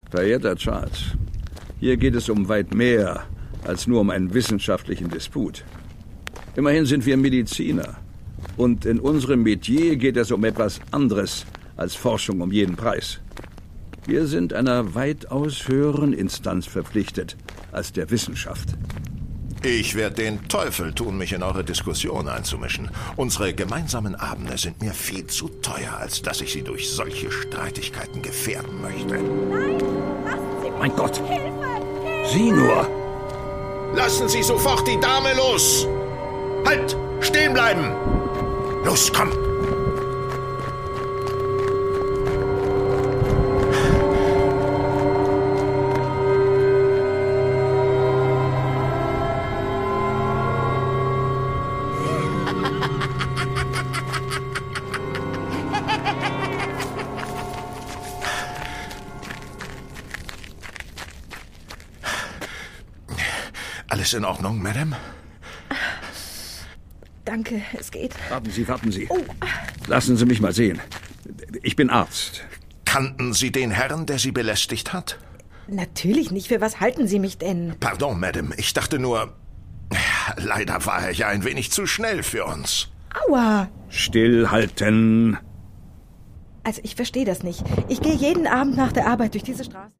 Verehrter Charles, hier geht es um weit mehr als nur um einen wissenschaftlichen Disput. Immerhin sind wir Mediziner. Und in unserem Metier geht es um etwas anderes als Forschung um jeden Preis. Wir sind einer weitaus höheren Instanz verpflichtet als der Wissenschaft. Ich werde den Teufel tun, mich in eure Diskussion einzumischen. Unsere gemeinsamen Abende sind mir viel zu teuer, als dass ich sie durch solche Streitigkeiten gefährden möchte. Nein, lassen Sie mich! Mein Gott! Hilfe! Sieh nur! Lassen Sie sofort die Dame los! Halt! Stehen bleiben! Los, komm! Alles in Ordnung, Madame? Danke, es geht. Warten Sie. Oh. Lassen Sie mich mal sehen. Ich bin Arzt. Kannten Sie den Herrn, der Sie belästigt hat? Natürlich nicht. Für was halten Sie mich denn? Pardon, Madame. Ich dachte nur... Leider war er ja ein wenig zu schnell für uns. Aua! Stillhalten! Also, ich verstehe das nicht. Ich gehe jeden Abend nach der Arbeit durch diese Straße.